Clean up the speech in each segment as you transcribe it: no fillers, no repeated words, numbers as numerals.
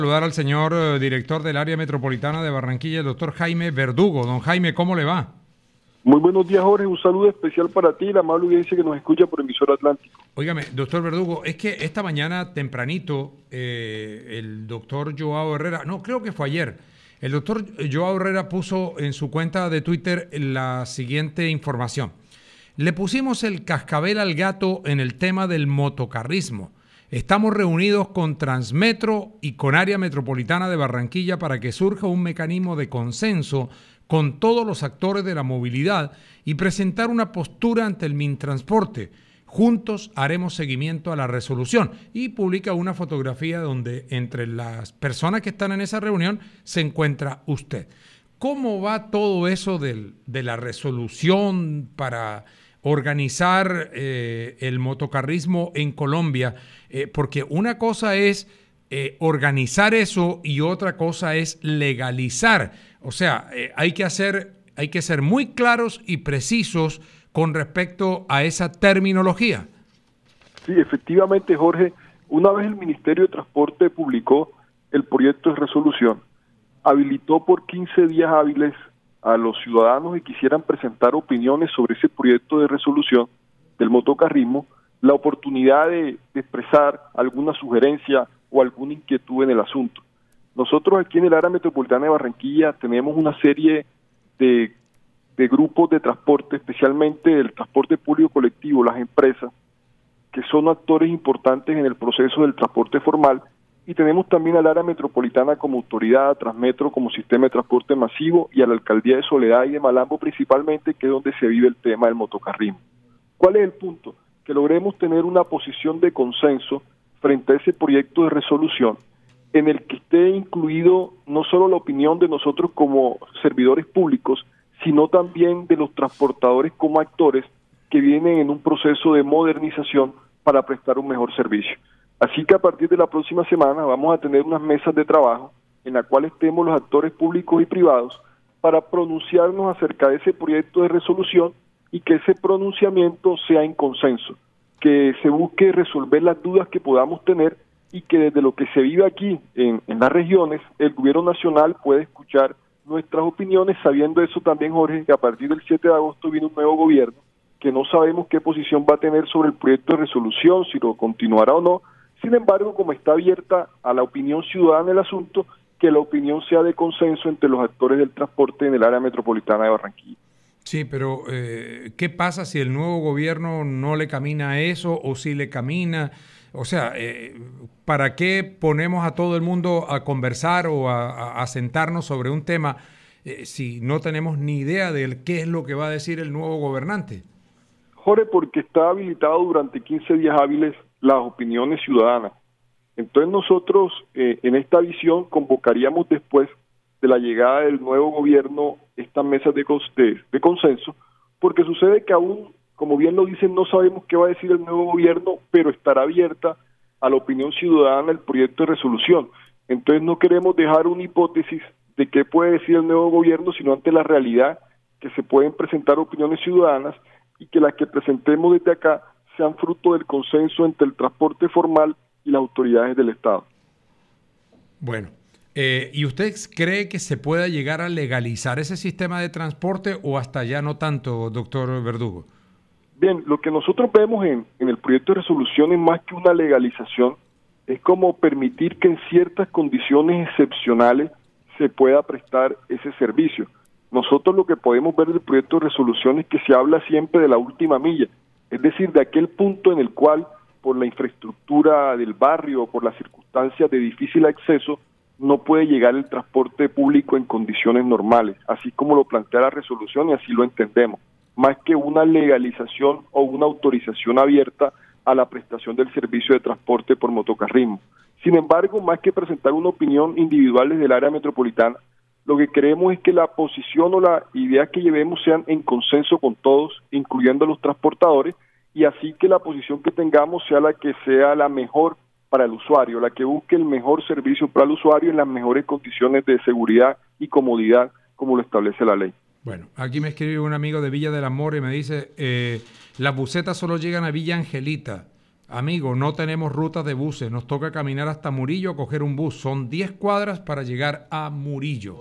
Saludar al señor director del área metropolitana de Barranquilla, el doctor Jaime Verdugo. Don Jaime, ¿cómo le va? Muy buenos días, Jorge. Un saludo especial para ti y la amable audiencia que nos escucha por emisora Atlántico. Óigame, doctor Verdugo, es que esta mañana tempranito el doctor Joao Herrera, no, creo que fue ayer, el doctor Joao Herrera puso en su cuenta de Twitter la siguiente información. Le pusimos el cascabel al gato en el tema del motocarrismo. Estamos reunidos con Transmetro y con Área Metropolitana de Barranquilla para que surja un mecanismo de consenso con todos los actores de la movilidad y presentar una postura ante el Mintransporte. Juntos haremos seguimiento a la resolución. Y publica una fotografía donde entre las personas que están en esa reunión se encuentra usted. ¿Cómo va todo eso de la resolución para organizar el motocarrismo en Colombia? Porque una cosa es organizar eso y otra cosa es legalizar. O sea, hay que ser muy claros y precisos con respecto a esa terminología. Sí, efectivamente, Jorge, una vez el Ministerio de Transporte publicó el proyecto de resolución, habilitó por 15 días hábiles a los ciudadanos que quisieran presentar opiniones sobre ese proyecto de resolución del motocarrismo, la oportunidad de expresar alguna sugerencia o alguna inquietud en el asunto. Nosotros aquí en el área metropolitana de Barranquilla tenemos una serie de grupos de transporte, especialmente el transporte público colectivo, las empresas, que son actores importantes en el proceso del transporte formal, y tenemos también al área metropolitana como autoridad, a Transmetro como sistema de transporte masivo y a la alcaldía de Soledad y de Malambo principalmente, que es donde se vive el tema del motocarrismo. ¿Cuál es el punto? Que logremos tener una posición de consenso frente a ese proyecto de resolución en el que esté incluido no solo la opinión de nosotros como servidores públicos, sino también de los transportadores como actores que vienen en un proceso de modernización para prestar un mejor servicio. Así que a partir de la próxima semana vamos a tener unas mesas de trabajo en la cual estemos los actores públicos y privados para pronunciarnos acerca de ese proyecto de resolución y que ese pronunciamiento sea en consenso, que se busque resolver las dudas que podamos tener y que desde lo que se vive aquí en las regiones, el gobierno nacional puede escuchar nuestras opiniones, sabiendo eso también, Jorge, que a partir del 7 de agosto viene un nuevo gobierno, que no sabemos qué posición va a tener sobre el proyecto de resolución, si lo continuará o no. Sin embargo, como está abierta a la opinión ciudadana el asunto, que la opinión sea de consenso entre los actores del transporte en el área metropolitana de Barranquilla. Sí, pero ¿qué pasa si el nuevo gobierno no le camina a eso o si le camina? O sea, ¿para qué ponemos a todo el mundo a conversar o a sentarnos sobre un tema si no tenemos ni idea de qué es lo que va a decir el nuevo gobernante? Jorge, porque está habilitado durante 15 días hábiles las opiniones ciudadanas. Entonces nosotros en esta visión convocaríamos después de la llegada del nuevo gobierno estas mesas de consenso, porque sucede que aún, como bien lo dicen, no sabemos qué va a decir el nuevo gobierno, pero estará abierta a la opinión ciudadana el proyecto de resolución. Entonces no queremos dejar una hipótesis de qué puede decir el nuevo gobierno, sino ante la realidad que se pueden presentar opiniones ciudadanas y que las que presentemos desde acá sean fruto del consenso entre el transporte formal y las autoridades del Estado. Bueno, ¿y usted cree que se pueda llegar a legalizar ese sistema de transporte o hasta allá no tanto, doctor Verdugo? Bien, lo que nosotros vemos en el proyecto de resolución es más que una legalización, es como permitir que en ciertas condiciones excepcionales se pueda prestar ese servicio. Nosotros lo que podemos ver del proyecto de resolución es que se habla siempre de la última milla, es decir, de aquel punto en el cual, por la infraestructura del barrio o por las circunstancias de difícil acceso, no puede llegar el transporte público en condiciones normales, así como lo plantea la resolución y así lo entendemos, más que una legalización o una autorización abierta a la prestación del servicio de transporte por motocarrismo. Sin embargo, más que presentar una opinión individual desde el área metropolitana, lo que queremos es que la posición o la idea que llevemos sean en consenso con todos, incluyendo a los transportadores, y así que la posición que tengamos sea la que sea la mejor para el usuario, la que busque el mejor servicio para el usuario en las mejores condiciones de seguridad y comodidad como lo establece la ley. Bueno, aquí me escribe un amigo de Villa del Amor y me dice, las busetas solo llegan a Villa Angelita. amigo, no tenemos rutas de buses, nos toca caminar hasta Murillo a coger un bus. Son 10 cuadras para llegar a Murillo.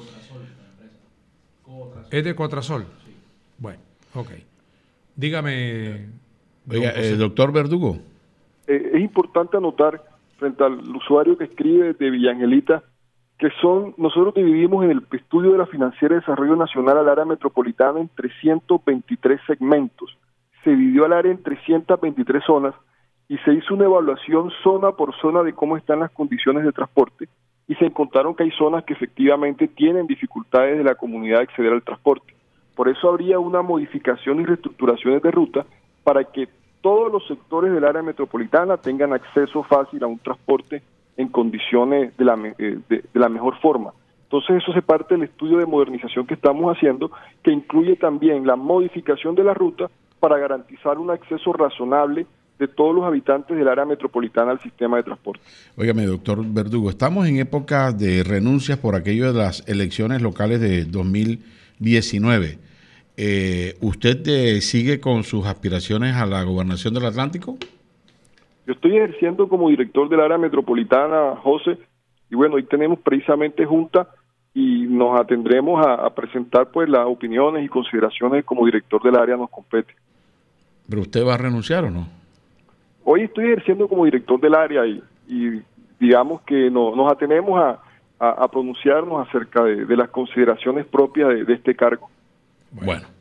¿Es de Cotrasol? Sí. Bueno, ok. Dígame. Oiga, doctor Verdugo. Es importante anotar frente al usuario que escribe de Villa Angelita que nosotros dividimos en el estudio de la Financiera de Desarrollo Nacional al área metropolitana en 323 segmentos. Se dividió al área en 323 zonas y se hizo una evaluación zona por zona de cómo están las condiciones de transporte y se encontraron que hay zonas que efectivamente tienen dificultades de la comunidad de acceder al transporte. Por eso habría una modificación y reestructuraciones de ruta para que todos los sectores del área metropolitana tengan acceso fácil a un transporte en condiciones de la mejor forma. Entonces eso se parte del estudio de modernización que estamos haciendo, que incluye también la modificación de la ruta para garantizar un acceso razonable de todos los habitantes del área metropolitana al sistema de transporte. Óigame, doctor Verdugo, estamos en época de renuncias por aquello de las elecciones locales de 2019. ¿Usted sigue con sus aspiraciones a la gobernación del Atlántico? Yo estoy ejerciendo como director del área metropolitana, José, y bueno, hoy tenemos precisamente junta y nos atendremos a presentar pues las opiniones y consideraciones como director del área nos compete. ¿Pero usted va a renunciar o no? Hoy estoy ejerciendo como director del área y digamos que nos atenemos a pronunciarnos acerca de las consideraciones propias de este cargo. Bueno.